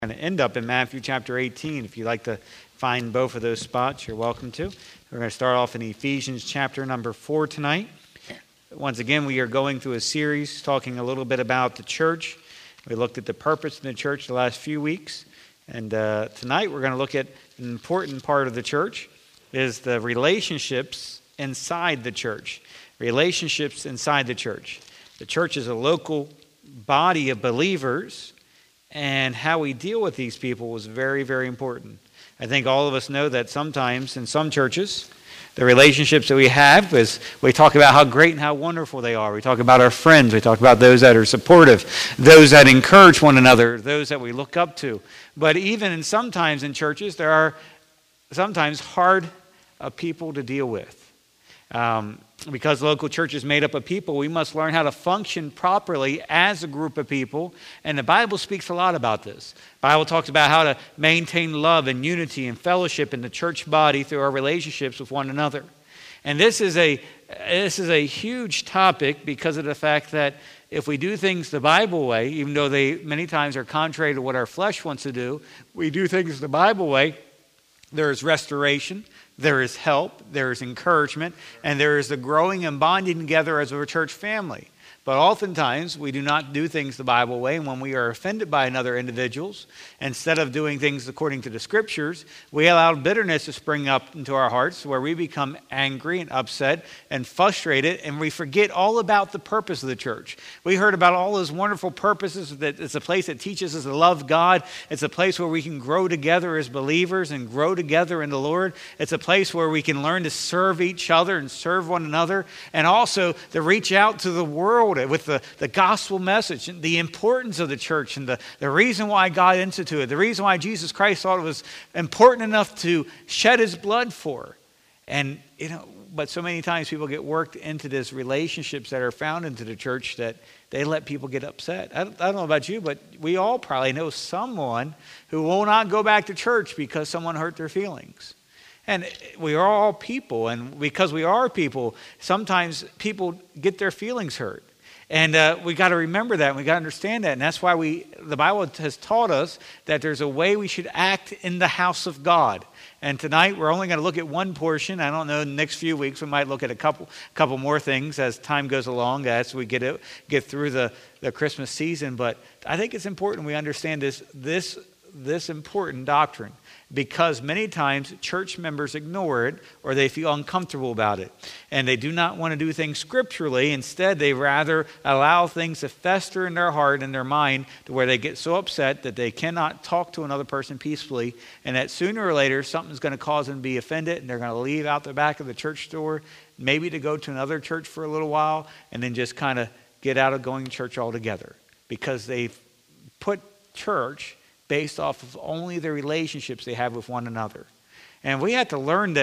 Going to end up in Matthew chapter 18. If you'd like to find both of those spots, you're welcome to. We're going to start off in Ephesians chapter number 4 tonight. Once again, we are going through a series talking a little bit about the church. We looked at the purpose of the church the last few weeks. And tonight we're going to look at an important part of the church, is the relationships inside the church. Relationships inside the church. The church is a local body of believers, and how we deal with these people was very, very important. I think all of us know that sometimes in some churches, the relationships that we have is we talk about how great and how wonderful they are. We talk about our friends. We talk about those that are supportive, those that encourage one another, those that we look up to. But even sometimes in churches, there are sometimes hard people to deal with. Because local church is made up of people, we must learn how to function properly as a group of people. And the Bible speaks a lot about this. The Bible talks about how to maintain love and unity and fellowship in the church body through our relationships with one another. And this is a huge topic because of the fact that if we do things the Bible way, even though they many times are contrary to what our flesh wants to do, we do things the Bible way, there is restoration, there is help, there is encouragement, and there is the growing and bonding together as a church family. But oftentimes, we do not do things the Bible way, and when we are offended by another individuals, instead of doing things according to the Scriptures, we allow bitterness to spring up into our hearts, where we become angry and upset and frustrated, and we forget all about the purpose of the church. We heard about all those wonderful purposes, that it's a place that teaches us to love God. It's a place where we can grow together as believers and grow together in the Lord. It's a place where we can learn to serve each other and serve one another, and also to reach out to the world with the gospel message, and the importance of the church, and the reason why God instituted, the reason why Jesus Christ thought it was important enough to shed his blood for. And, but so many times people get worked into these relationships that are found into the church that they let people get upset. I don't know about you, but we all probably know someone who will not go back to church because someone hurt their feelings. And we are all people, and because we are people, sometimes people get their feelings hurt. And we got to remember that, and we got to understand that. And that's why the Bible has taught us that there's a way we should act in the house of God. And tonight we're only going to look at one portion. I don't know, in the next few weeks we might look at a couple more things as time goes along, as we get through the Christmas season. But I think it's important we understand this important doctrine, because many times church members ignore it or they feel uncomfortable about it. And they do not want to do things scripturally. Instead, they rather allow things to fester in their heart and their mind to where they get so upset that they cannot talk to another person peacefully, and that sooner or later something's going to cause them to be offended, and they're going to leave out the back of the church door, maybe to go to another church for a little while, and then just kind of get out of going to church altogether, because they've put church based off of only the relationships they have with one another. And we have to learn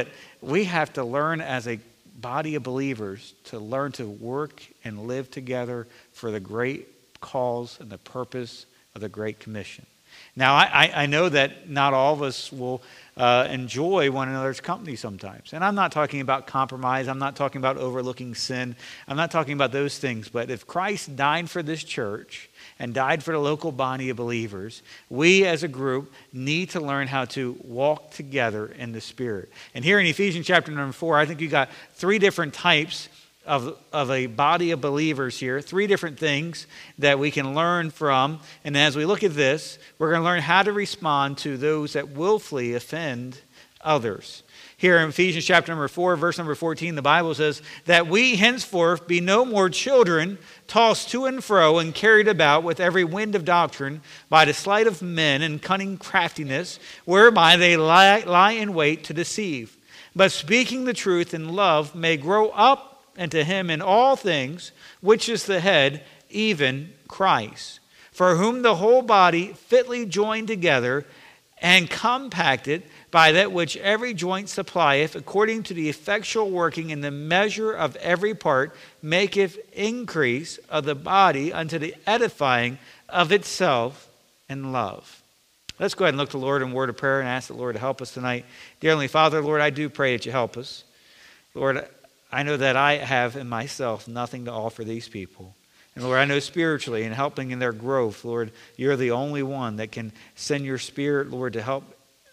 as a body of believers to learn to work and live together for the great cause and the purpose of the Great Commission. Now, I know that not all of us will enjoy one another's company sometimes. And I'm not talking about compromise. I'm not talking about overlooking sin. I'm not talking about those things. But if Christ died for this church and died for the local body of believers, we as a group need to learn how to walk together in the Spirit. And here in Ephesians chapter number 4, I think you got three different types of a body of believers here, three different things that we can learn from. And as we look at this, we're going to learn how to respond to those that willfully offend others. Here in Ephesians chapter number 4, verse number 14, the Bible says that we henceforth be no more children, tossed to and fro and carried about with every wind of doctrine by the sleight of men and cunning craftiness, whereby they lie in wait to deceive. But speaking the truth in love may grow up into him in all things, which is the head, even Christ, for whom the whole body fitly joined together and compacted by that which every joint supplieth, according to the effectual working in the measure of every part, maketh increase of the body unto the edifying of itself in love. Let's go ahead and look to the Lord in word of prayer and ask the Lord to help us tonight. Dear Heavenly Father, Lord, I do pray that you help us. Lord, I know that I have in myself nothing to offer these people. And Lord, I know spiritually and helping in their growth, Lord, you're the only one that can send your Spirit, Lord, to help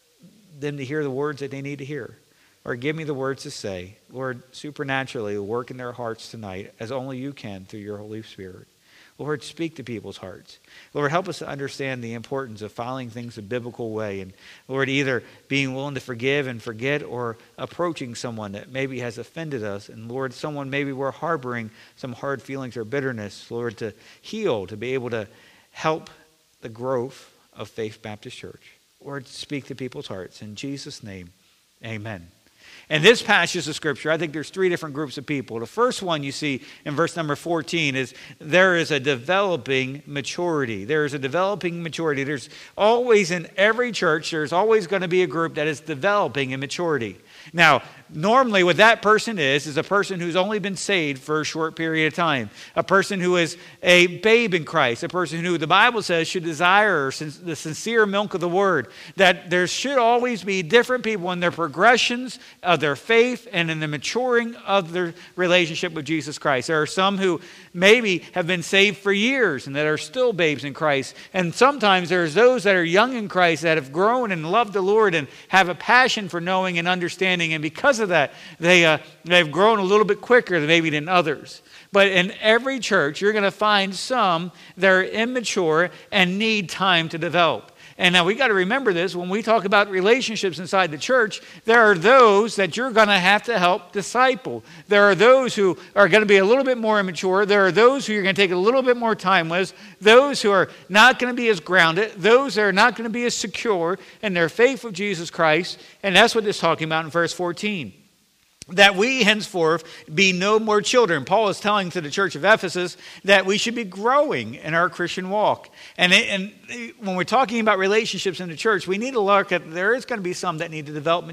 them to hear the words that they need to hear. Or give me the words to say. Lord, supernaturally work in their hearts tonight as only you can through your Holy Spirit. Lord, speak to people's hearts. Lord, help us to understand the importance of following things a biblical way. And Lord, either being willing to forgive and forget or approaching someone that maybe has offended us. And Lord, someone maybe we're harboring some hard feelings or bitterness. Lord, to heal, to be able to help the growth of Faith Baptist Church. Lord, speak to people's hearts. In Jesus' name, amen. In this passage of Scripture, I think there's three different groups of people. The first one you see in verse number 14 is there is a developing maturity. There is a developing maturity. There's always in every church, there's always going to be a group that is developing in maturity. Now, normally what that person is a person who's only been saved for a short period of time. A person who is a babe in Christ. A person who the Bible says should desire the sincere milk of the Word. That there should always be different people in their progressions of their faith and in the maturing of their relationship with Jesus Christ. There are some who maybe have been saved for years and that are still babes in Christ. And sometimes there's those that are young in Christ that have grown and loved the Lord and have a passion for knowing and understanding. And because of that, they've grown a little bit quicker than others. But in every church, you're going to find some that are immature and need time to develop. And now we got to remember this when we talk about relationships inside the church. There are those that you're going to have to help disciple. There are those who are going to be a little bit more immature. There are those who you're going to take a little bit more time with. Those who are not going to be as grounded. Those that are not going to be as secure in their faith with Jesus Christ. And that's what it's talking about in verse 14. That we henceforth be no more children. Paul is telling to the church of Ephesus that we should be growing in our Christian walk. And when we're talking about relationships in the church, we need to look at there is going to be some that need to develop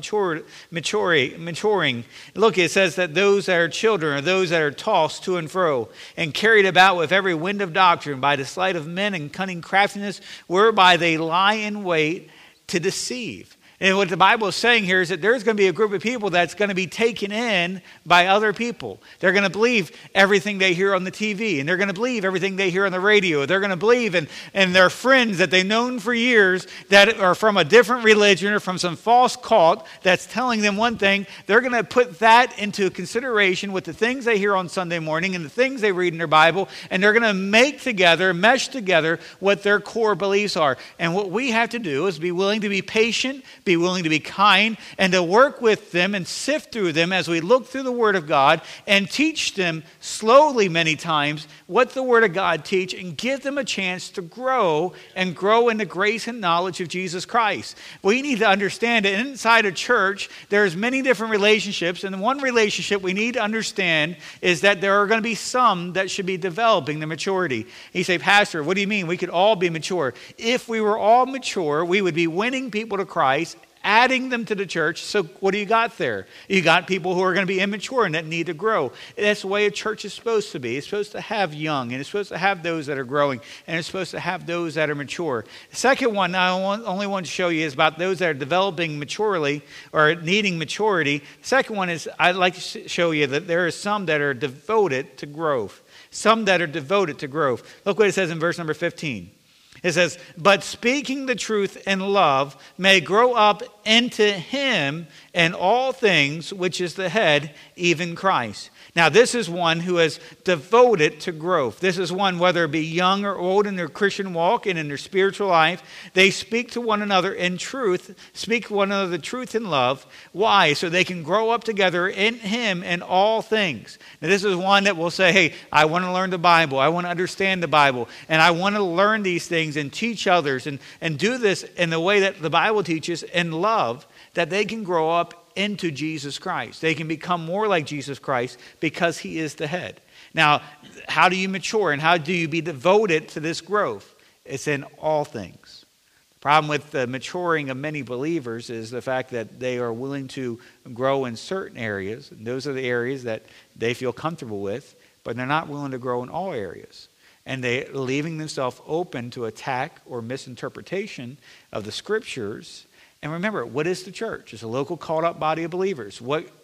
maturing. Look, it says that those that are children are those that are tossed to and fro and carried about with every wind of doctrine by the sleight of men and cunning craftiness, whereby they lie in wait to deceive. And what the Bible is saying here is that there's going to be a group of people that's going to be taken in by other people. They're going to believe everything they hear on the TV, and they're going to believe everything they hear on the radio. They're going to believe in their friends that they've known for years that are from a different religion or from some false cult that's telling them one thing. They're going to put that into consideration with the things they hear on Sunday morning and the things they read in their Bible, and they're going to mesh together what their core beliefs are. And what we have to do is be willing to be patient, be willing to be kind, and to work with them and sift through them as we look through the Word of God and teach them slowly many times what the Word of God teach and give them a chance to grow in the grace and knowledge of Jesus Christ. We need to understand that inside a church there's many different relationships, and one relationship we need to understand is that there are going to be some that should be developing the maturity. You say, Pastor, what do you mean? We could all be mature. If we were all mature, we would be winning people to Christ, adding them to the church. So what do you got there? You got people who are going to be immature and that need to grow. That's the way a church is supposed to be. It's supposed to have young, and it's supposed to have those that are growing, and it's supposed to have those that are mature. The second one I only want to show you is about those that are developing maturely or needing maturity. The second one is I'd like to show you that there are some that are devoted to growth. Some that are devoted to growth. Look what it says in verse number 15. It says, but speaking the truth in love may grow up into him in all things, which is the head, even Christ. Now, this is one who is devoted to growth. This is one, whether it be young or old in their Christian walk and in their spiritual life, they speak to one another in truth, speak to one another the truth in love. Why? So they can grow up together in him in all things. Now, this is one that will say, hey, I want to learn the Bible. I want to understand the Bible. And I want to learn these things and teach others and do this in the way that the Bible teaches in love, that they can grow up into Jesus Christ. They can become more like Jesus Christ because he is the head. Now, how do you mature and how do you be devoted to this growth? It's in all things. The problem with the maturing of many believers is the fact that they are willing to grow in certain areas. And those are the areas that they feel comfortable with, but they're not willing to grow in all areas. And they're leaving themselves open to attack or misinterpretation of the scriptures. And remember, what is the church? It's a local called up body of believers. What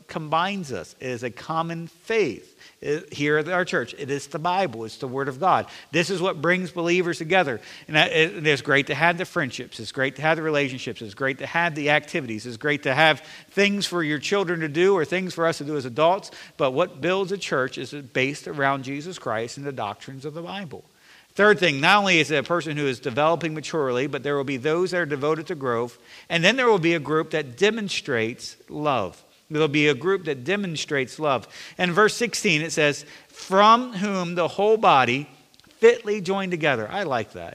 combines us. It is a common faith. Here at our church, it is the Bible. It's the Word of God. This is what brings believers together. And it's great to have the friendships. It's great to have the relationships. It's great to have the activities. It's great to have things for your children to do or things for us to do as adults. But what builds a church is based around Jesus Christ and the doctrines of the Bible. Third thing, not only is it a person who is developing maturely, but there will be those that are devoted to growth. And then there will be a group that demonstrates love. There'll be a group that demonstrates love. And in verse 16 it says, from whom the whole body fitly joined together. I like that.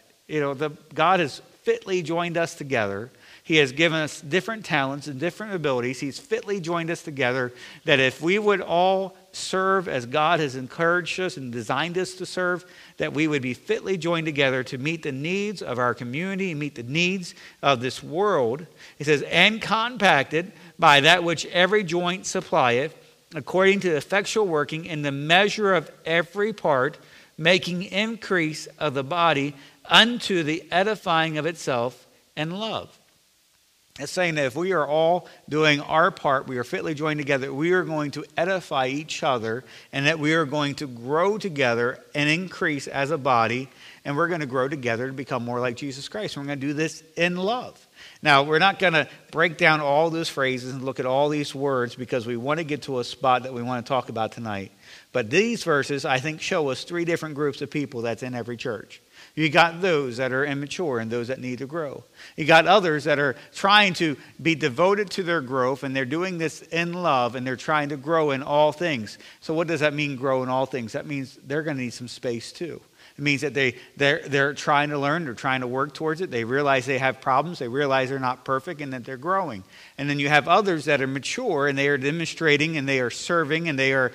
God has fitly joined us together. He has given us different talents and different abilities. He's fitly joined us together that if we would all serve as God has encouraged us and designed us to serve, that we would be fitly joined together to meet the needs of our community and meet the needs of this world. It says, and compacted by that which every joint supplieth, according to the effectual working in the measure of every part, making increase of the body unto the edifying of itself in love. It's saying that if we are all doing our part, we are fitly joined together, we are going to edify each other, and that we are going to grow together and increase as a body, and we're going to grow together to become more like Jesus Christ. We're going to do this in love. Now, we're not going to break down all those phrases and look at all these words because we want to get to a spot that we want to talk about tonight. But these verses, I think, show us three different groups of people that's in every church. You got those that are immature and those that need to grow. You got others that are trying to be devoted to their growth, and they're doing this in love, and they're trying to grow in all things. So what does that mean, grow in all things? That means they're going to need some space too. It means that they're trying to learn, they're trying to work towards it. They realize they have problems, they realize they're not perfect, and that they're growing. And then you have others that are mature, and they are demonstrating, and they are serving, and they are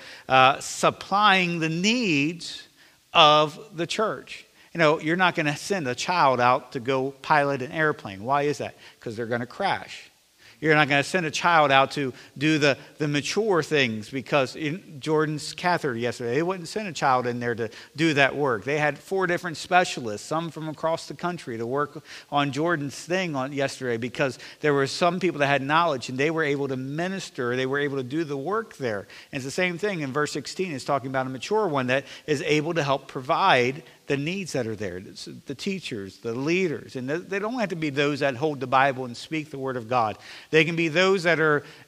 supplying the needs of the church. You're not going to send a child out to go pilot an airplane. Why is that? Because they're going to crash. You're not going to send a child out to do the mature things because in Jordan's catheter yesterday, they wouldn't send a child in there to do that work. They had 4 different specialists, some from across the country, to work on Jordan's thing on yesterday because there were some people that had knowledge and they were able to minister. They were able to do the work there. And it's the same thing in verse 16. It's talking about a mature one that is able to help provide the needs that are there, it's the teachers, the leaders. And they don't have to be those that hold the Bible and speak the Word of God. They can be those that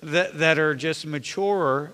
are just mature,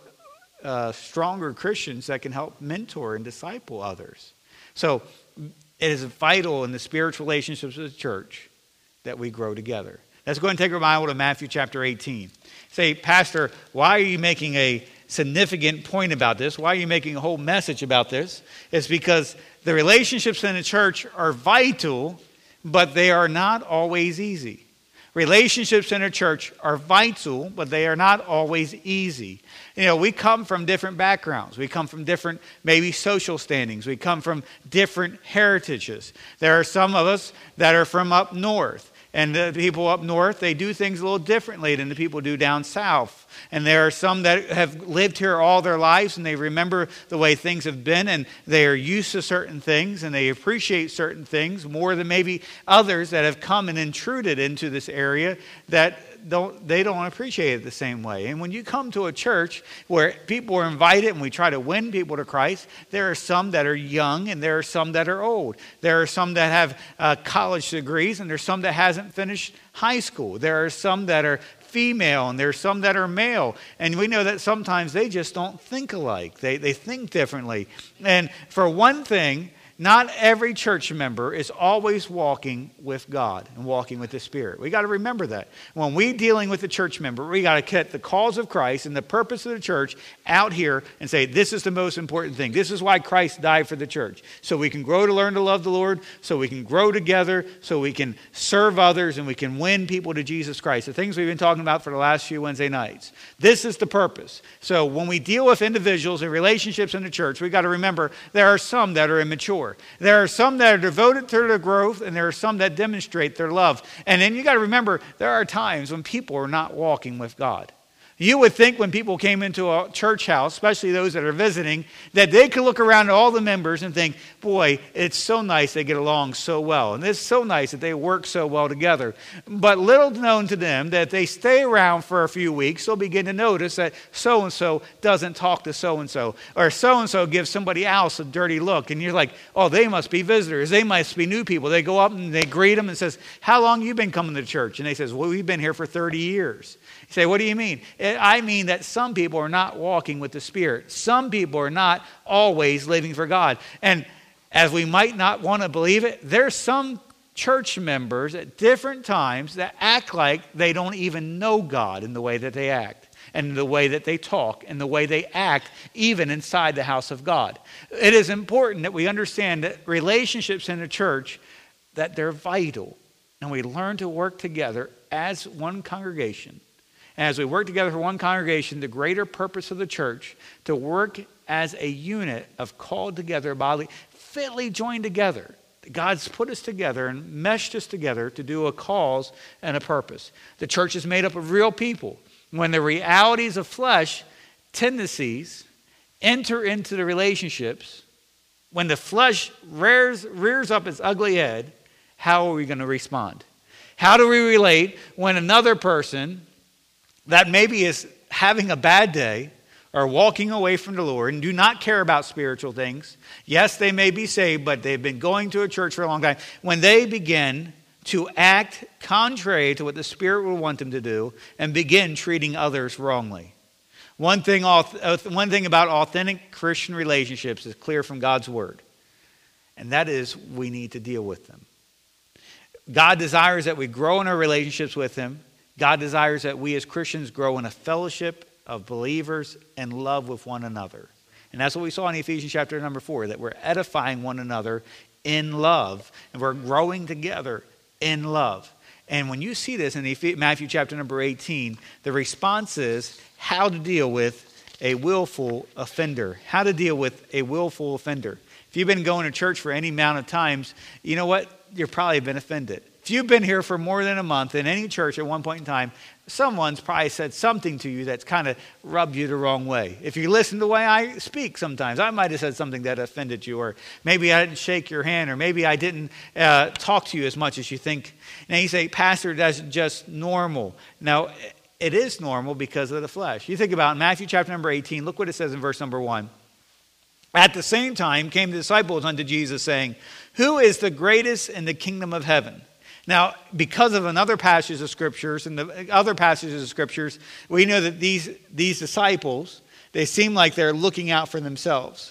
stronger Christians that can help mentor and disciple others. So it is vital in the spiritual relationships of the church that we grow together. Let's go and take our Bible to Matthew chapter 18. Say, Pastor, why are you making a significant point about this? Why are you making a whole message about this? It's because the relationships in the church are vital, but they are not always easy. Relationships in a church are vital, but they are not always easy. We come from different backgrounds. We come from different, maybe, social standings. We come from different heritages. There are some of us that are from up north. And the people up north, they do things a little differently than the people do down south. And there are some that have lived here all their lives and they remember the way things have been and they are used to certain things and they appreciate certain things more than maybe others that have come and intruded into this area that they don't appreciate it the same way. And when you come to a church where people are invited and we try to win people to Christ, there are some that are young and there are some that are old. There are some that have college degrees and there's some that hasn't finished high school. There are some that are female and there's some that are male. And we know that sometimes they just don't think alike. They think differently. And for one thing, not every church member is always walking with God and walking with the Spirit. We got to remember that. When we're dealing with the church member, we got to get the cause of Christ and the purpose of the church out here and say, this is the most important thing. This is why Christ died for the church. So we can grow to learn to love the Lord, so we can grow together, so we can serve others, and we can win people to Jesus Christ. The things we've been talking about for the last few Wednesday nights. This is the purpose. So when we deal with individuals and relationships in the church, we got to remember there are some that are immature. There are some that are devoted to their growth, and there are some that demonstrate their love. And then you got to remember, there are times when people are not walking with God. You would think when people came into a church house, especially those that are visiting, that they could look around at all the members and think, boy, it's so nice they get along so well. And it's so nice that they work so well together. But little known to them that if they stay around for a few weeks, they'll begin to notice that so-and-so doesn't talk to so-and-so. Or so-and-so gives somebody else a dirty look. And you're like, oh, they must be visitors. They must be new people. They go up and they greet them and says, how long you been coming to church? And they says, well, we've been here for 30 years. You say, what do you mean? I mean that some people are not walking with the Spirit. Some people are not always living for God. And as we might not want to believe it, there's some church members at different times that act like they don't even know God in the way that they act, and the way that they talk, and the way they act, even inside the house of God. It is important that we understand that relationships in the church, that they're vital. And we learn to work together as one congregation. And as we work together for one congregation, the greater purpose of the church, to work as a unit of called together body, fitly joined together. God's put us together and meshed us together to do a cause and a purpose. The church is made up of real people. When the realities of flesh tendencies enter into the relationships, when the flesh rears up its ugly head, how are we going to respond? How do we relate when another person that maybe is having a bad day or walking away from the Lord and do not care about spiritual things? Yes, they may be saved, but they've been going to a church for a long time. When they begin to act contrary to what the Spirit would want them to do and begin treating others wrongly. One thing about authentic Christian relationships is clear from God's Word, and that is we need to deal with them. God desires that we grow in our relationships with Him. God desires that we as Christians grow in a fellowship of believers and love with one another. And that's what we saw in Ephesians chapter number 4, that we're edifying one another in love, and we're growing together in love. And when you see this in Matthew chapter number 18, the response is how to deal with a willful offender. How to deal with a willful offender. If you've been going to church for any amount of times, you know what? You've probably been offended. If you've been here for more than a month in any church at one point in time, someone's probably said something to you that's kind of rubbed you the wrong way. If you listen to the way I speak sometimes, I might have said something that offended you, or maybe I didn't shake your hand, or maybe I didn't talk to you as much as you think. Now you say, Pastor, that's just normal. Now, it is normal because of the flesh. You think about Matthew chapter number 18, look what it says in verse number 1. At the same time came the disciples unto Jesus, saying, who is the greatest in the kingdom of heaven? Now, because of another passage of scriptures and the other passages of scriptures, we know that these disciples, they seem like they're looking out for themselves.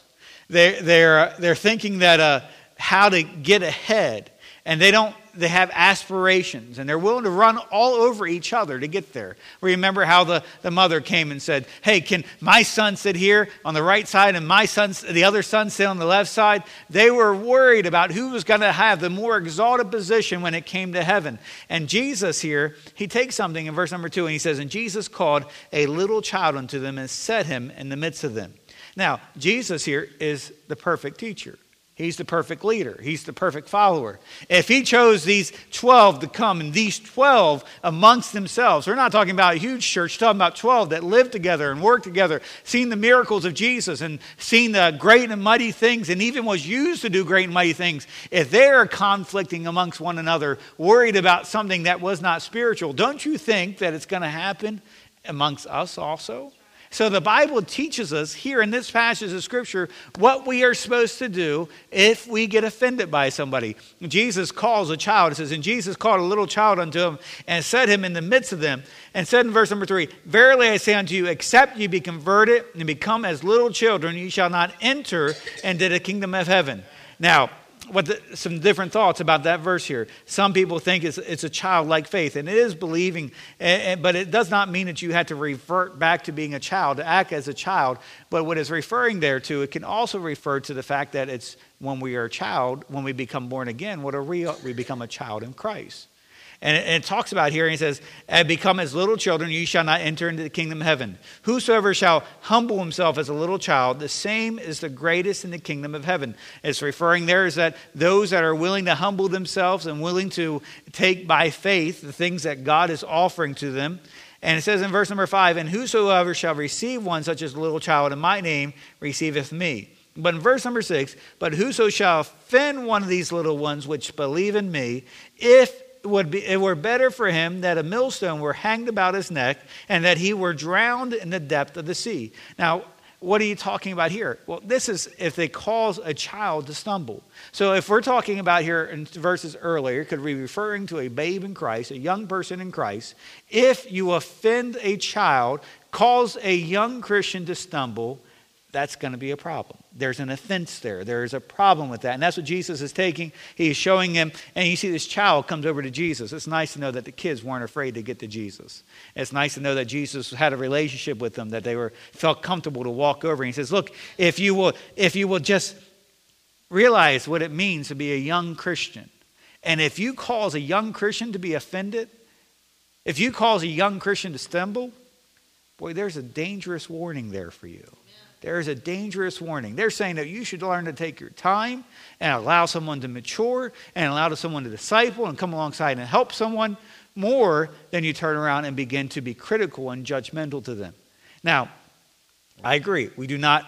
They're thinking that how to get ahead, and they have aspirations, and they're willing to run all over each other to get there. Remember how the mother came and said, hey, can my son sit here on the right side and the other son sit on the left side? They were worried about who was going to have the more exalted position when it came to heaven. And Jesus here, he takes something in verse number 2, and he says, and Jesus called a little child unto them and set him in the midst of them. Now, Jesus here is the perfect teacher. He's the perfect leader. He's the perfect follower. If he chose these 12 to come, and these 12 amongst themselves, we're not talking about a huge church, we're talking about 12 that lived together and worked together, seen the miracles of Jesus and seen the great and mighty things, and even was used to do great and mighty things. If they're conflicting amongst one another, worried about something that was not spiritual, don't you think that it's going to happen amongst us also? So the Bible teaches us here in this passage of Scripture what we are supposed to do if we get offended by somebody. Jesus calls a child. It says, and Jesus called a little child unto him and set him in the midst of them. And said in verse number 3, verily I say unto you, except ye be converted and become as little children, ye shall not enter into the kingdom of heaven. Now, some different thoughts about that verse here. Some people think it's a childlike faith, and it is believing, but it does not mean that you have to revert back to being a child, to act as a child. But what it's referring there to, it can also refer to the fact that it's when we are a child, when we become born again, what are we? We become a child in Christ. And it talks about here, and he says, and become as little children, ye shall not enter into the kingdom of heaven. Whosoever shall humble himself as a little child, the same is the greatest in the kingdom of heaven. It's referring there is that those that are willing to humble themselves and willing to take by faith the things that God is offering to them, And it says in verse number 5, and whosoever shall receive one such as a little child in my name receiveth me. But in verse number 6, but whoso shall offend one of these little ones which believe in me, it were better for him that a millstone were hanged about his neck and that he were drowned in the depth of the sea. Now, what are you talking about here? Well, this is if they cause a child to stumble. So if we're talking about here in verses earlier, it could be referring to a babe in Christ, a young person in Christ. If you offend a child, cause a young Christian to stumble, that's going to be a problem. There's an offense there. There is a problem with that. And that's what Jesus is taking. He's showing him. And you see this child comes over to Jesus. It's nice to know that the kids weren't afraid to get to Jesus. It's nice to know that Jesus had a relationship with them, that they felt comfortable to walk over. And he says, look, if you will just realize what it means to be a young Christian. And if you cause a young Christian to be offended, if you cause a young Christian to stumble, boy, there's a dangerous warning there for you. There's a dangerous warning. They're saying that you should learn to take your time and allow someone to mature and allow someone to disciple and come alongside and help someone more than you turn around and begin to be critical and judgmental to them. Now, I agree. We do not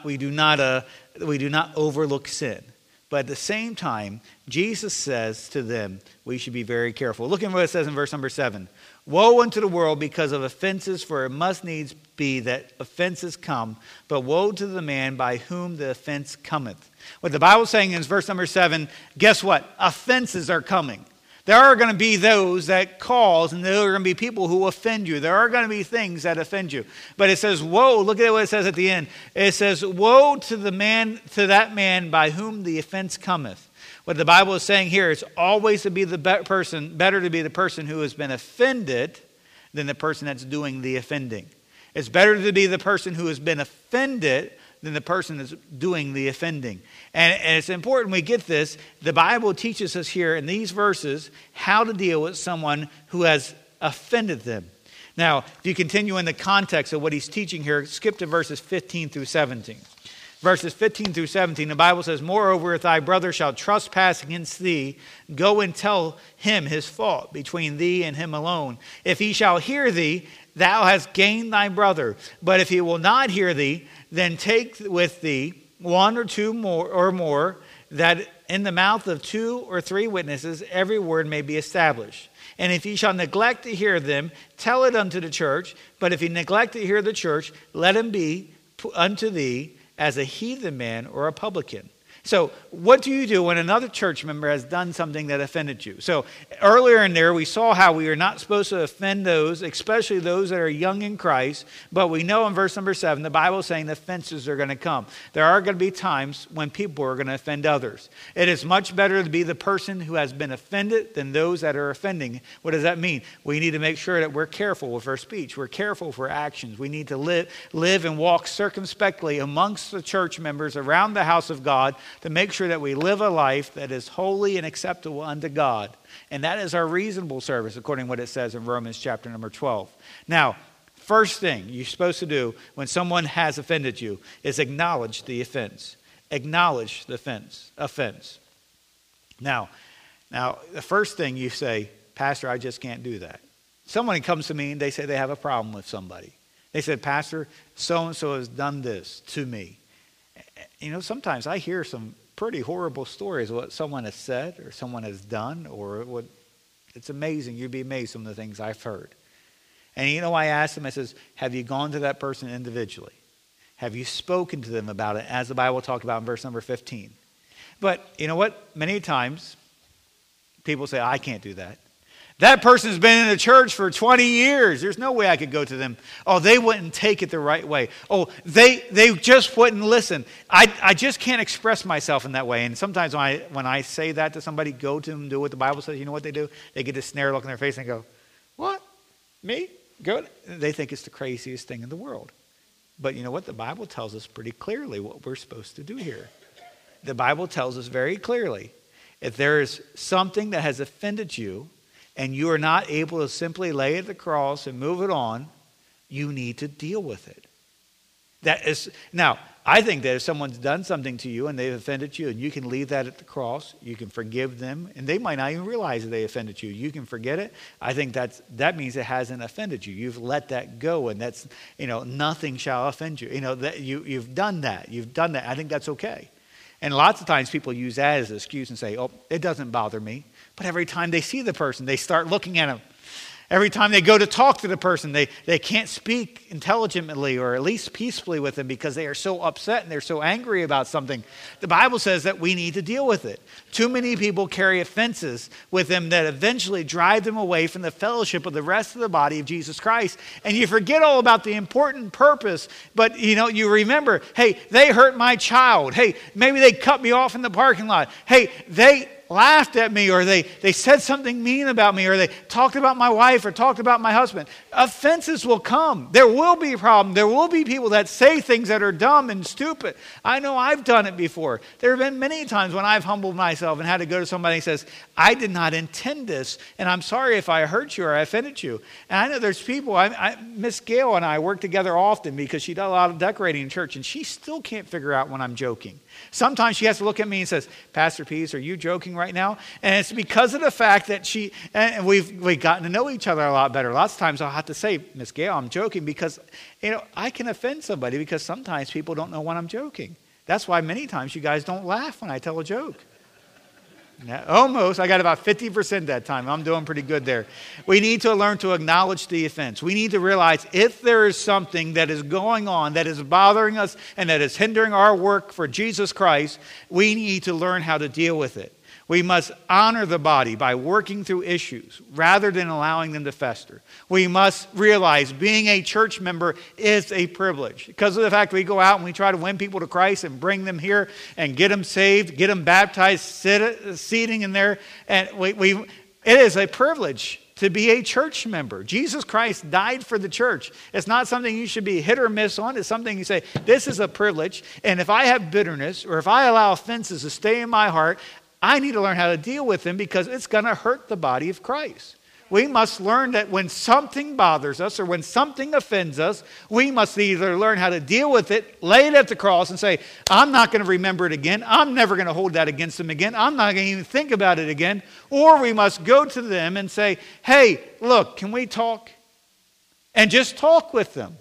overlook sin. But at the same time, Jesus says to them, we should be very careful. Look at what it says in verse number 7. Woe unto the world because of offenses, for it must needs be that offenses come, but woe to the man by whom the offense cometh. What the Bible is saying in verse number 7, guess what? Offenses are coming. There are going to be those that cause, and there are going to be people who offend you. There are going to be things that offend you. But it says, woe, look at what it says at the end. It says, woe to that man by whom the offense cometh. What the Bible is saying here is always to be better to be the person who has been offended than the person that's doing the offending. It's better to be the person who has been offended than the person that's doing the offending. And it's important we get this. The Bible teaches us here in these verses how to deal with someone who has offended them. Now, if you continue in the context of what he's teaching here, skip to verses 15 through 17. Verses 15 through 17, the Bible says, moreover, if thy brother shall trespass against thee, go and tell him his fault between thee and him alone. If he shall hear thee, thou hast gained thy brother. But if he will not hear thee, then take with thee one or two more, that in the mouth of 2 or 3 witnesses every word may be established. And if he shall neglect to hear them, tell it unto the church. But if he neglect to hear the church, let him be unto thee as a heathen man or a publican. So what do you do when another church member has done something that offended you? So earlier in there, we saw how we are not supposed to offend those, especially those that are young in Christ. But we know in verse number 7, the Bible is saying the offenses are going to come. There are going to be times when people are going to offend others. It is much better to be the person who has been offended than those that are offending. What does that mean? We need to make sure that we're careful with our speech. We're careful with our actions. We need to live and walk circumspectly amongst the church members around the house of God, to make sure that we live a life that is holy and acceptable unto God. And that is our reasonable service, according to what it says in Romans chapter number 12. Now, first thing you're supposed to do when someone has offended you is acknowledge the offense. Acknowledge the offense. Now, the first thing you say, Pastor, I just can't do that. Someone comes to me and they say they have a problem with somebody. They said, Pastor, so-and-so has done this to me. You know, sometimes I hear some pretty horrible stories of what someone has said or someone has done, or what. It's amazing. You'd be amazed some of the things I've heard. And you know, I asked them, I says, have you gone to that person individually? Have you spoken to them about it, as the Bible talked about in verse number 15? But you know what? Many times people say, I can't do that. That person's been in the church for 20 years. There's no way I could go to them. Oh, they wouldn't take it the right way. Oh, they just wouldn't listen. I just can't express myself in that way. And sometimes when I say that to somebody, go to them, do what the Bible says, you know what they do? They get this snare look in their face and go, what? Me? Go? They think it's the craziest thing in the world. But you know what? The Bible tells us pretty clearly what we're supposed to do here. The Bible tells us very clearly, if there is something that has offended you, and you are not able to simply lay it at the cross and move it on, you need to deal with it. Now, I think that if someone's done something to you and they've offended you, and you can leave that at the cross, you can forgive them, and they might not even realize that they offended you. You can forget it. I think that means it hasn't offended you. You've let that go, and that's, nothing shall offend you. That you've done that. You've done that. I think that's okay. And lots of times people use that as an excuse and say, oh, it doesn't bother me. But every time they see the person, they start looking at them. Every time they go to talk to the person, they can't speak intelligently or at least peacefully with them because they are so upset and they're so angry about something. The Bible says that we need to deal with it. Too many people carry offenses with them that eventually drive them away from the fellowship of the rest of the body of Jesus Christ. And you forget all about the important purpose, but you remember, hey, they hurt my child. Hey, maybe they cut me off in the parking lot. Hey, they laughed at me, or they said something mean about me, or they talked about my wife or talked about my husband. Offenses will come. There will be a problem. There will be people that say things that are dumb and stupid. I know I've done it before. There have been many times when I've humbled myself and had to go to somebody and says, I did not intend this, and I'm sorry if I hurt you or I offended you. And I know there's people, Miss Gail and I work together often because she does a lot of decorating in church, and she still can't figure out when I'm joking. Sometimes she has to look at me and says, Pastor Pease, are you joking right now? And it's because of the fact that we've gotten to know each other a lot better. Lots of times I'll have to say, Miss Gail, I'm joking because, I can offend somebody because sometimes people don't know when I'm joking. That's why many times you guys don't laugh when I tell a joke. Now, almost. I got about 50% that time. I'm doing pretty good there. We need to learn to acknowledge the offense. We need to realize if there is something that is going on that is bothering us and that is hindering our work for Jesus Christ, we need to learn how to deal with it. We must honor the body by working through issues rather than allowing them to fester. We must realize being a church member is a privilege. Because of the fact we go out and we try to win people to Christ and bring them here and get them saved, get them baptized, seating in there. And it is a privilege to be a church member. Jesus Christ died for the church. It's not something you should be hit or miss on. It's something you say, this is a privilege. And if I have bitterness or if I allow offenses to stay in my heart, I need to learn how to deal with them because it's going to hurt the body of Christ. We must learn that when something bothers us or when something offends us, we must either learn how to deal with it, lay it at the cross and say, I'm not going to remember it again. I'm never going to hold that against them again. I'm not going to even think about it again. Or we must go to them and say, hey, look, can we talk? And just talk with them.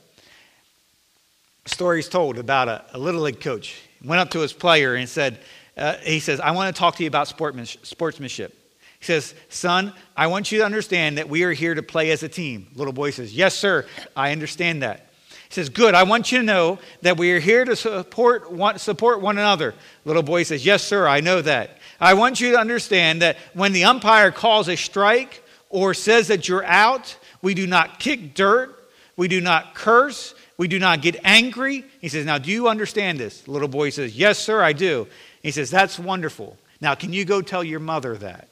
A story's told about a Little League coach. He went up to his player and said, he says, I want to talk to you about sportsmanship. He says, son, I want you to understand that we are here to play as a team. Little boy says, yes, sir, I understand that. He says, good, I want you to know that we are here to support one another. Little boy says, yes, sir, I know that. I want you to understand that when the umpire calls a strike or says that you're out, we do not kick dirt, we do not curse, we do not get angry. He says, now, do you understand this? The little boy says, yes, sir, I do. He says, that's wonderful. Now, can you go tell your mother that?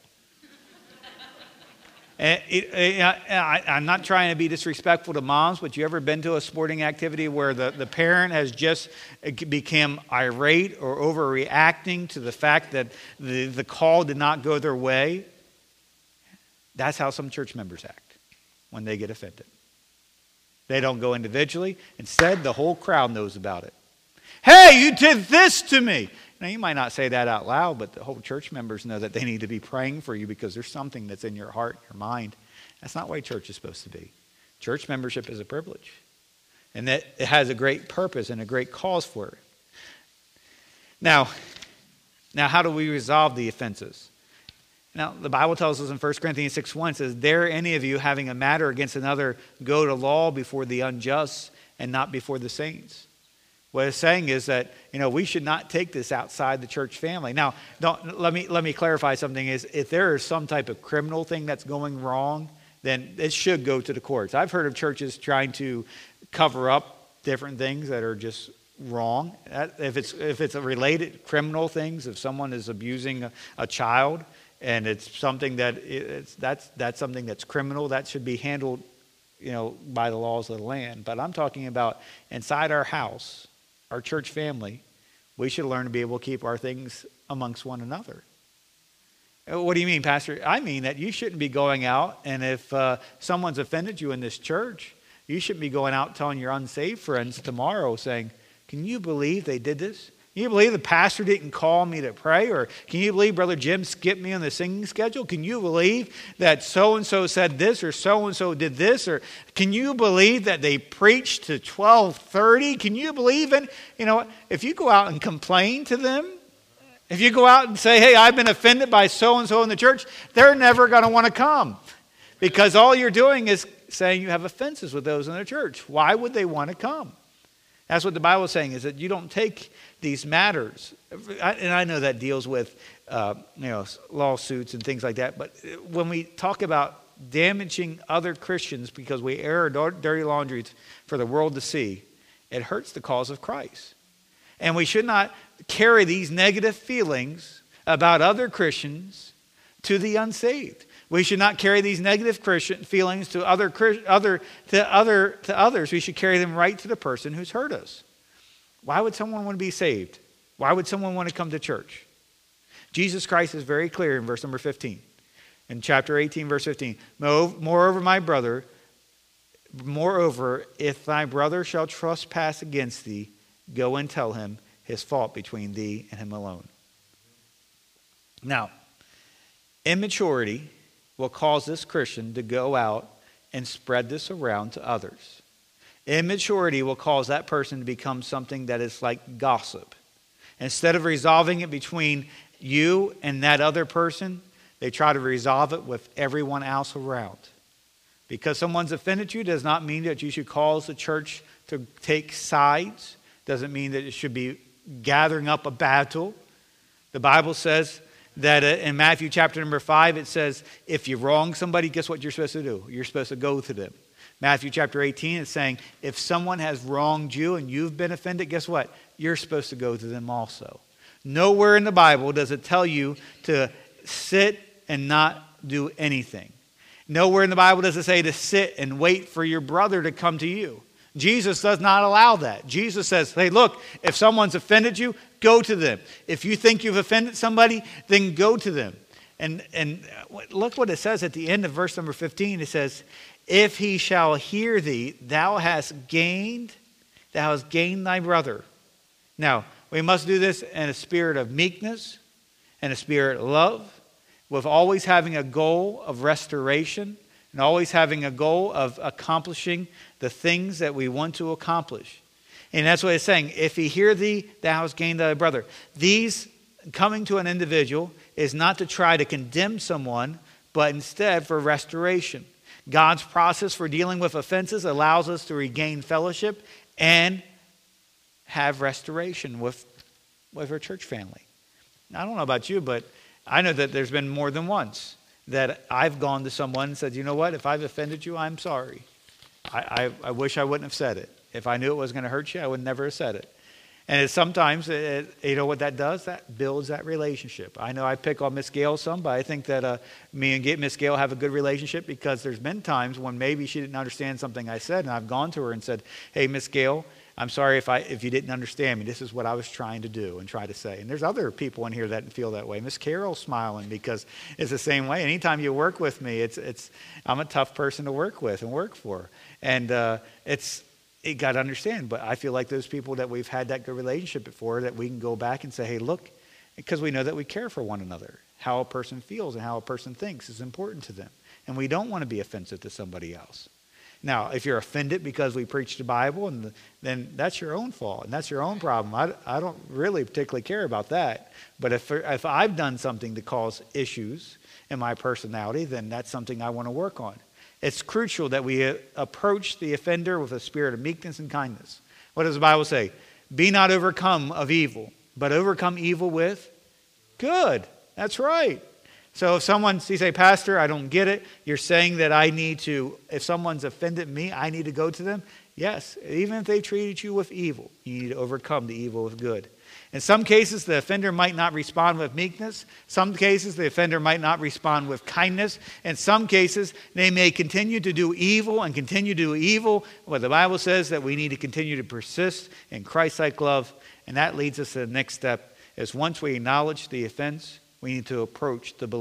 I'm not trying to be disrespectful to moms, but you ever been to a sporting activity where the parent has just become irate or overreacting to the fact that the call did not go their way? That's how some church members act when they get offended. They don't go individually. Instead, the whole crowd knows about it. Hey, you did this to me. Now, you might not say that out loud, but the whole church members know that they need to be praying for you because there's something that's in your heart, your mind. That's not the way church is supposed to be. Church membership is a privilege. And that it has a great purpose and a great cause for it. Now, how do we resolve the offenses? Now, the Bible tells us in 1 Corinthians 6:1, it says, dare any of you having a matter against another go to law before the unjust and not before the saints. What it's saying is that, we should not take this outside the church family. Now, let me clarify something. Is if there is some type of criminal thing that's going wrong, then it should go to the courts. I've heard of churches trying to cover up different things that are just wrong. If it's a related criminal things, if someone is abusing a child and it's something that's something that's criminal, that should be handled, by the laws of the land. But I'm talking about inside our house. Our church family, we should learn to be able to keep our things amongst one another. What do you mean, Pastor? I mean that you shouldn't be going out, and if someone's offended you in this church, you shouldn't be going out telling your unsaved friends tomorrow saying, Can you believe they did this? Can you believe the pastor didn't call me to pray? Or can you believe Brother Jim skipped me on the singing schedule? Can you believe that so-and-so said this or so-and-so did this? Or can you believe that they preached to 12:30? Can you believe it? You know, if you go out and complain to them, if you go out and say, hey, I've been offended by so-and-so in the church, they're never going to want to come. Because all you're doing is saying you have offenses with those in the church. Why would they want to come? That's what the Bible is saying, is that you don't take these matters. And I know that deals with lawsuits and things like that. But when we talk about damaging other Christians because we air our dirty laundries for the world to see, it hurts the cause of Christ. And we should not carry these negative feelings about other Christians to the unsaved. We should not carry these negative Christian feelings to others. We should carry them right to the person who's hurt us. Why would someone want to be saved? Why would someone want to come to church? Jesus Christ is very clear in verse number 15. In chapter 18, verse 15. Moreover, my brother, if thy brother shall trespass against thee, go and tell him his fault between thee and him alone. Now, immaturity will cause this Christian to go out and spread this around to others. Immaturity will cause that person to become something that is like gossip. Instead of resolving it between you and that other person, they try to resolve it with everyone else around. Because someone's offended you does not mean that you should cause the church to take sides. Doesn't mean that it should be gathering up a battle. The Bible says that in Matthew chapter number 5, it says, if you wrong somebody, guess what you're supposed to do? You're supposed to go to them. Matthew chapter 18 is saying, if someone has wronged you and you've been offended, guess what? You're supposed to go to them also. Nowhere in the Bible does it tell you to sit and not do anything. Nowhere in the Bible does it say to sit and wait for your brother to come to you. Jesus does not allow that. Jesus says, hey, look, if someone's offended you, go to them. If you think you've offended somebody, then go to them. And look what it says at the end of verse number 15. It says, if he shall hear thee, thou hast gained thy brother. Now, we must do this in a spirit of meekness and a spirit of love, with always having a goal of restoration and always having a goal of accomplishing the things that we want to accomplish. And that's what it's saying. If he hear thee, thou hast gained thy brother. These coming to an individual is not to try to condemn someone, but instead for restoration. God's process for dealing with offenses allows us to regain fellowship and have restoration with our church family. Now, I don't know about you, but I know that there's been more than once that I've gone to someone and said, you know what, if I've offended you, I'm sorry. I wish I wouldn't have said it. If I knew it was going to hurt you, I would never have said it. And sometimes, you know what that does? That builds that relationship. I know I pick on Miss Gail some, but I think that me and Miss Gail have a good relationship because there's been times when maybe she didn't understand something I said, and I've gone to her and said, hey, Miss Gail, I'm sorry if you didn't understand me. This is what I was trying to do and try to say. And there's other people in here that feel that way. Miss Carol's smiling because it's the same way. Anytime you work with me, I'm a tough person to work with and work for. And you got to understand. But I feel like those people that we've had that good relationship before, that we can go back and say, hey, look, because we know that we care for one another. How a person feels and how a person thinks is important to them. And we don't want to be offensive to somebody else. Now, if you're offended because we preach the Bible, then that's your own fault and that's your own problem. I don't really particularly care about that. But if I've done something to cause issues in my personality, then that's something I want to work on. It's crucial that we approach the offender with a spirit of meekness and kindness. What does the Bible say? Be not overcome of evil, but overcome evil with good. That's right. So if you say, Pastor, I don't get it. You're saying that if someone's offended me, I need to go to them? Yes, even if they treated you with evil, you need to overcome the evil with good. In some cases, the offender might not respond with meekness. Some cases, the offender might not respond with kindness. In some cases, they may continue to do evil and continue to do evil. But the Bible says that we need to continue to persist in Christ-like love. And that leads us to the next step, is once we acknowledge the offense, we need to approach the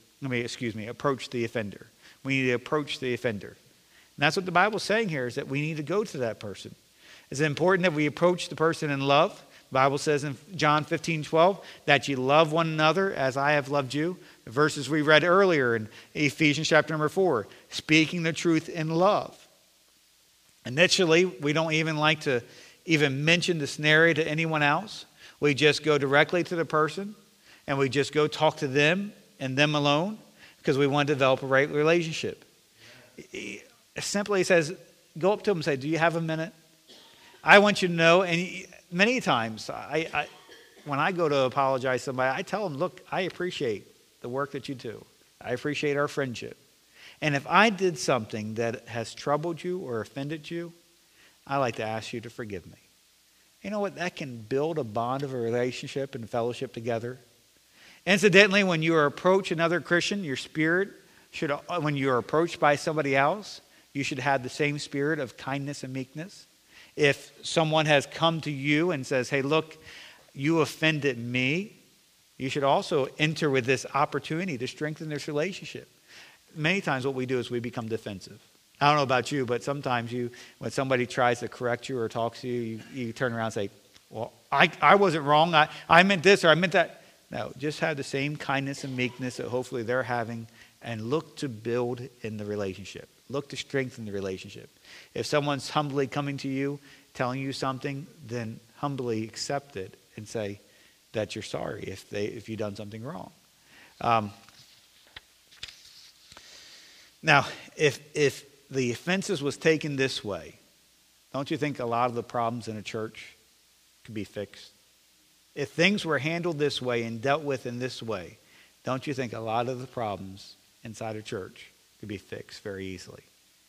approach the offender. We need to approach the offender. And that's what the Bible's saying here, is that we need to go to that person. It's important that we approach the person in love. The Bible says in John 15:12 that you love one another as I have loved you. The verses we read earlier in Ephesians chapter number 4, speaking the truth in love. Initially, we don't even like to even mention the scenario to anyone else. We just go directly to the person and we just go talk to them and them alone because we want to develop a right relationship. It simply says, go up to them and say, do you have a minute? I want you to know, and many times when I go to apologize to somebody, I tell them, look, I appreciate the work that you do. I appreciate our friendship. And if I did something that has troubled you or offended you, I like to ask you to forgive me. You know what? That can build a bond of a relationship and fellowship together. Incidentally, when you approach another Christian, your spirit should, when you are approached by somebody else, you should have the same spirit of kindness and meekness. If someone has come to you and says, hey, look, you offended me, you should also enter with this opportunity to strengthen this relationship. Many times what we do is we become defensive. I don't know about you, but sometimes when somebody tries to correct you or talks to you, you turn around and say, well, I wasn't wrong. I meant this or I meant that. No, just have the same kindness and meekness that hopefully they're having and look to build in the relationship. Look to strengthen the relationship. If someone's humbly coming to you, telling you something, then humbly accept it and say that you're sorry if you've done something wrong. Now, if the offenses was taken this way, don't you think a lot of the problems in a church could be fixed? If things were handled this way and dealt with in this way, don't you think a lot of the problems inside a church could be fixed very easily?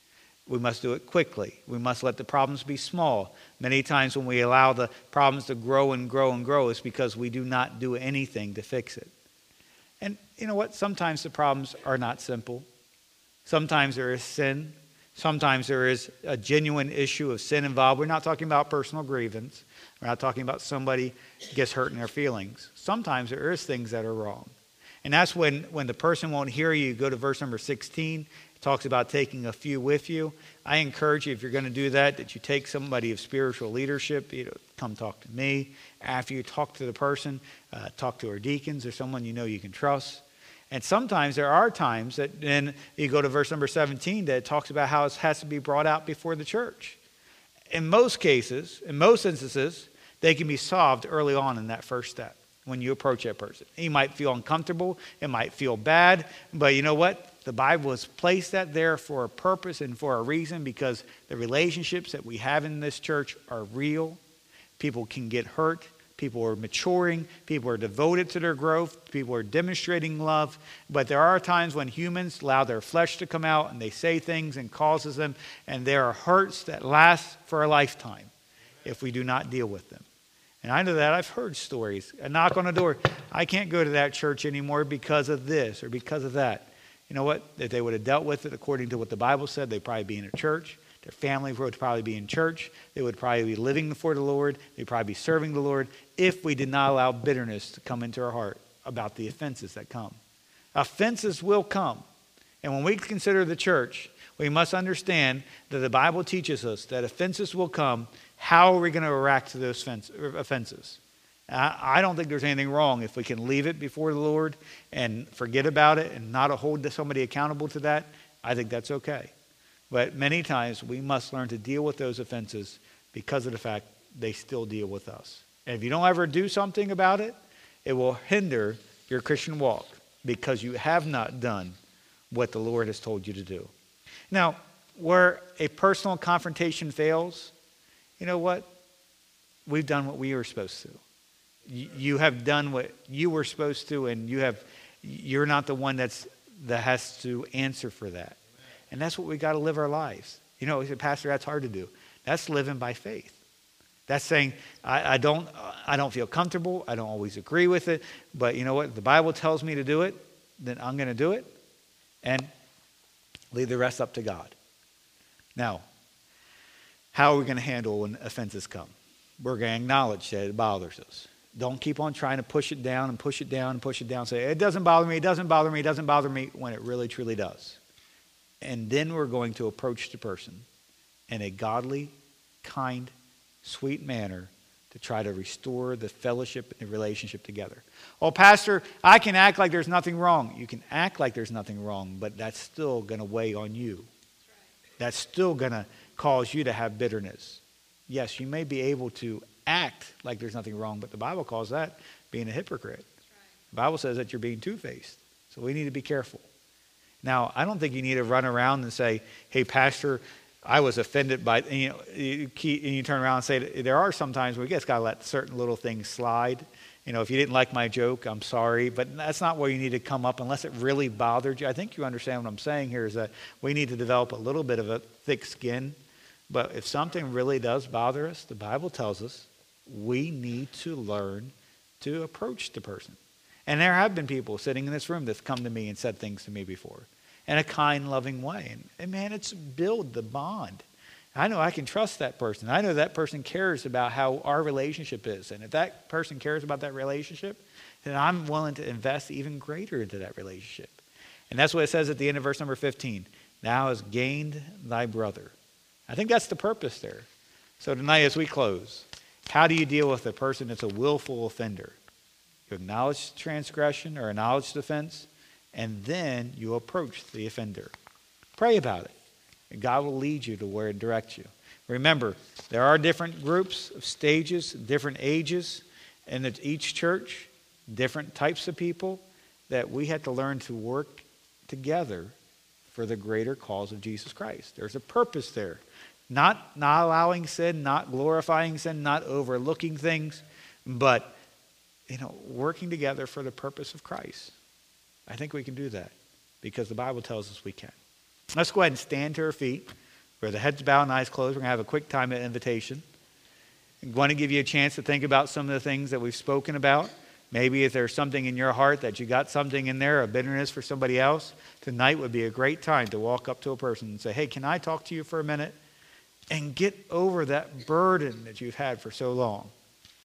We must do it quickly. We must let the problems be small. Many times when we allow the problems to grow and grow and grow, it's because we do not do anything to fix it. And you know what? Sometimes the problems are not simple. Sometimes there is sin. Sometimes there is a genuine issue of sin involved. We're not talking about personal grievance. We're not talking about somebody gets hurt in their feelings. Sometimes there is things that are wrong. And that's when the person won't hear you. Go to verse number 16. It talks about taking a few with you. I encourage you, if you're going to do that you take somebody of spiritual leadership. Come talk to me. After you talk to the person, talk to our deacons or someone you know you can trust. And sometimes there are times that then you go to verse number 17 that it talks about how it has to be brought out before the church. In most cases, in most instances, they can be solved early on in that first step when you approach that person. You might feel uncomfortable. It might feel bad. But you know what? The Bible has placed that there for a purpose and for a reason because the relationships that we have in this church are real. People can get hurt. People are maturing. People are devoted to their growth. People are demonstrating love. But there are times when humans allow their flesh to come out and they say things and causes them. And there are hurts that last for a lifetime if we do not deal with them. And I know that. I've heard stories. A knock on the door. I can't go to that church anymore because of this or because of that. You know what? If they would have dealt with it according to what the Bible said, they'd probably be in a church. Their family would probably be in church. They would probably be living for the Lord. They'd probably be serving the Lord if we did not allow bitterness to come into our heart about the offenses that come. Offenses will come. And when we consider the church, we must understand that the Bible teaches us that offenses will come. How are we going to react to those offenses? I don't think there's anything wrong if we can leave it before the Lord and forget about it and not hold somebody accountable to that. I think that's okay. But many times we must learn to deal with those offenses because of the fact they still deal with us. And if you don't ever do something about it, it will hinder your Christian walk because you have not done what the Lord has told you to do. Now, where a personal confrontation fails, you know what? We've done what we were supposed to. You have done what you were supposed to, and you're not the one that has to answer for that. And that's what we got to live our lives. You know, Pastor, that's hard to do. That's living by faith. That's saying, I don't feel comfortable. I don't always agree with it. But you know what? If the Bible tells me to do it, then I'm going to do it. And leave the rest up to God. Now, how are we going to handle when offenses come? We're going to acknowledge that it bothers us. Don't keep on trying to push it down and push it down and push it down. Say, it doesn't bother me, it doesn't bother me, it doesn't bother me, when it really, truly does. And then we're going to approach the person in a godly, kind, sweet manner to try to restore the fellowship and the relationship together. Oh, Pastor, I can act like there's nothing wrong. You can act like there's nothing wrong, but that's still going to weigh on you. That's still going to cause you to have bitterness. Yes, you may be able to act like there's nothing wrong, but the Bible calls that being a hypocrite. The Bible says that you're being two-faced. So we need to be careful. Now, I don't think you need to run around and say, hey, Pastor, I was offended by, and you turn around and say, there are some times where you just got to let certain little things slide. If you didn't like my joke, I'm sorry. But that's not where you need to come up unless it really bothered you. I think you understand what I'm saying here is that we need to develop a little bit of a thick skin. But if something really does bother us, the Bible tells us we need to learn to approach the person. And there have been people sitting in this room that's come to me and said things to me before in a kind, loving way. And man, it's build the bond. I know I can trust that person. I know that person cares about how our relationship is. And if that person cares about that relationship, then I'm willing to invest even greater into that relationship. And that's what it says at the end of verse number 15. Thou hast gained thy brother. I think that's the purpose there. So tonight as we close, how do you deal with a person that's a willful offender? You acknowledge transgression or acknowledge the offense, and then you approach the offender. Pray about it. And God will lead you to where it directs you. Remember, there are different groups of stages, different ages in each church, different types of people that we have to learn to work together for the greater cause of Jesus Christ. There's a purpose there. Not allowing sin, not glorifying sin, not overlooking things, but working together for the purpose of Christ. I think we can do that because the Bible tells us we can. Let's go ahead and stand to our feet. With the heads bowed and eyes closed, we're going to have a quick time of invitation. I want to give you a chance to think about some of the things that we've spoken about. Maybe if there's something in your heart that you got something in there, a bitterness for somebody else, tonight would be a great time to walk up to a person and say, hey, can I talk to you for a minute? And get over that burden that you've had for so long.